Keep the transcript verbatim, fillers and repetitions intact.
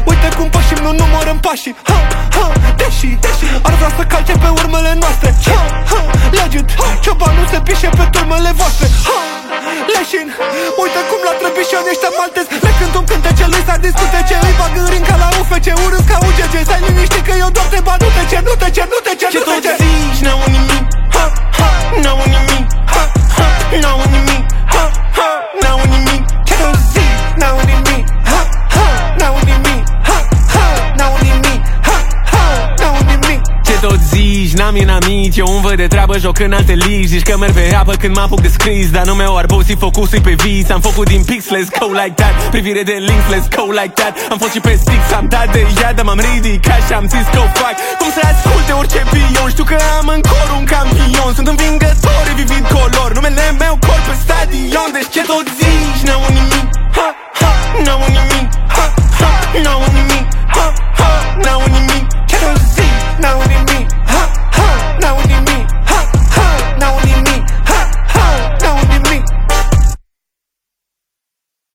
Uite cum pășim, nu numărăm pașii. Ha, ha, deși, deși ar vrea să calce pe urmele noastre. Ha, ha, legend, ciobanul se pișe pe turmele voastre. Ha, leșin, uite cum la trăbișoni ăștia maltezi. Le cânt un cântece, lui s-a discutece. Îi bag în ring ca la U F C, urât ca U G G. Stai liniștit că eu doar te bat, nu te cer, nu te cer, nu te cer, nu te cer. Ce tot zici, n-au nimic, ha, ha, n-au nimic, ha, ha, n-au nimic, ha, ha, n-au nimic. Ce tot zici, n-au nimic, ha, ha, n-au nimic, ha, ha, n-au nimic, ha, ha, n-au nimic. Ce tot zici, n-am inamici, eu îmi văd de treabă, joc în alte ligi. Zici că merg pe apă când mă apuc de scris, dar nu mi-au arbosi focusul pe vis. Am făcut din pix, let's go like that. Privire de links, let's go like that. Am fost și pe Stix, am dat de ea, dar m-am ridicat și am zis că o fac. Cum să asculte orice pion, știu că am în